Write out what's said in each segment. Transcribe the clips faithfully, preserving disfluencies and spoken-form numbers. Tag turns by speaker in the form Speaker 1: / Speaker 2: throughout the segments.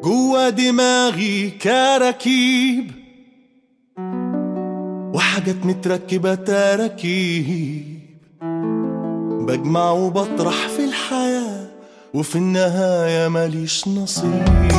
Speaker 1: جوا دماغي كراكيب وحاجات متركبة تراكيب، بجمع وبطرح في الحياة وفي النهاية ماليش نصيب.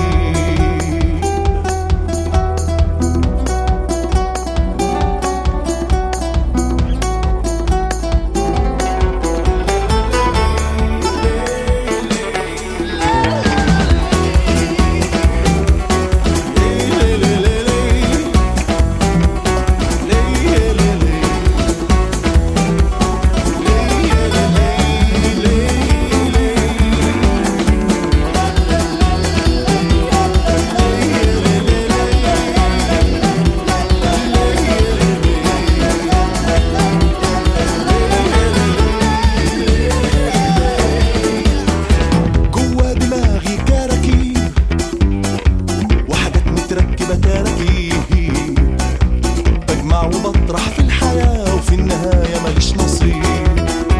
Speaker 1: بجمع وبطرح في الحياة وفي النهاية ماليش نصيب.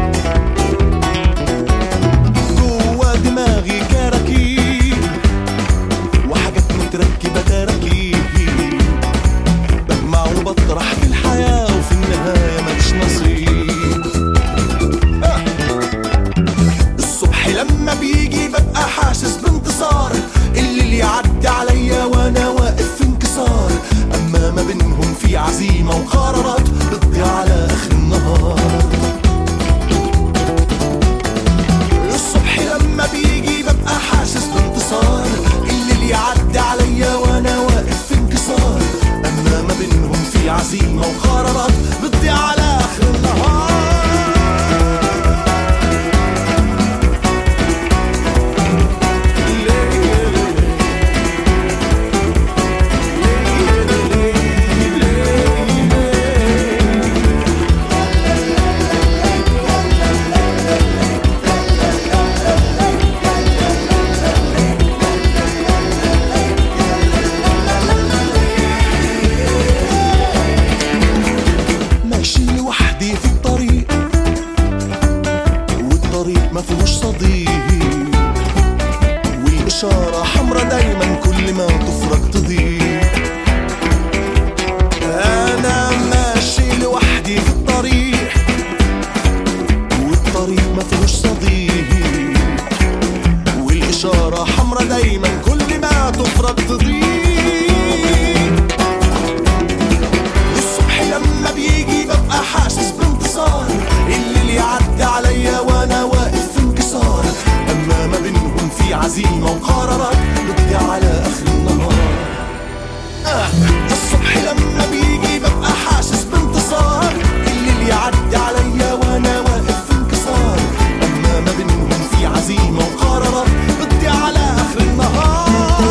Speaker 1: جوا دماغي كراكيب وحاجات متركبة تراكيب، بجمع وبطرح في الحياة وفي النهاية ماليش نصيب. آه. الصبح لما بيجي ببقى حاسس بانتصار، الليل يعدي عليا وانا واقف في انكسار، اما ما بينهم في عزيمة وقرارات بتضيع على اخر النهار. الصبح لما بيجي ببقى حاسس بانتصار، الليل يعدي عليا وانا واقف في انكسار، اما ما بينهم في عزيمة وقرارات بتضيع على اخر النهار. في الطريق والطريق ما فيهوش صديق، والإشارة حمرا دايما كل ما تفرق تضيق. أنا ماشي لوحدي في الطريق والطريق ما فيهوش صديق، والإشارة حمرا دايما كل ما تفرق تضيق. الصبح لما بيجي ببقى حاسس بانتصار، الليل يعدي عليا وانا واقف في انكسار، اما ما بينهم في عزيمة وقرارات بتضيع على اخر النهار. آه. الصبح لما بيجي ببقى حاسس بانتصار، الليل يعدي عليا وانا واقف في انكسار، اما ما بينهم في عزيمة وقرارات بتضيع على اخر النهار.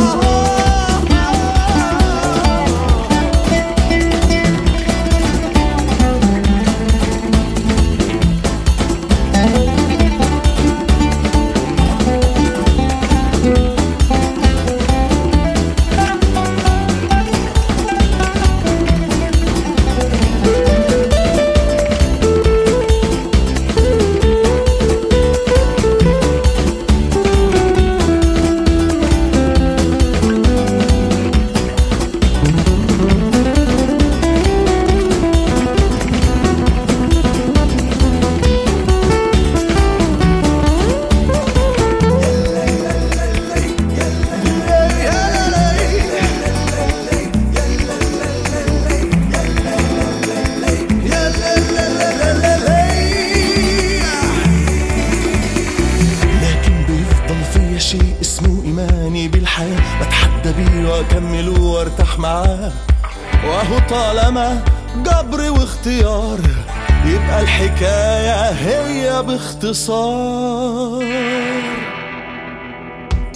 Speaker 1: شيء اسمه إيماني بالحياة، بتحدى بيه وأكمل وارتاح معاه، وهو طالما جبر واختيار يبقى الحكاية هي باختصار.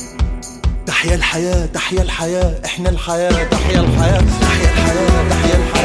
Speaker 1: تحيا الحياة تحيا الحياة، احنا الحياة، تحيا الحياة تحيا الحياة، تحيا الحياة.